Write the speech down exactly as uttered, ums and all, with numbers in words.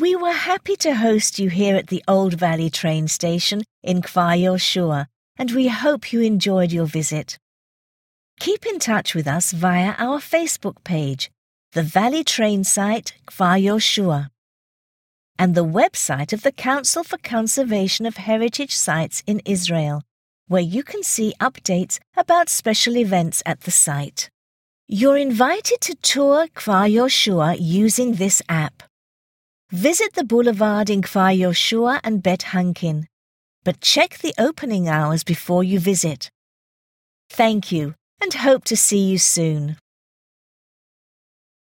We were happy to host you here at the Old Valley train station in Kfar Yoshua, and we hope you enjoyed your visit. Keep in touch with us via our Facebook page, the Valley Train Site Kfar Yoshua, and the website of the Council for Conservation of Heritage Sites in Israel, where you can see updates about special events at the site. You're invited to tour Kfar Yoshua using this app. Visit the boulevard in Kfar Yoshua and Bet Hankin, but check the opening hours before you visit. Thank you, and hope to see you soon.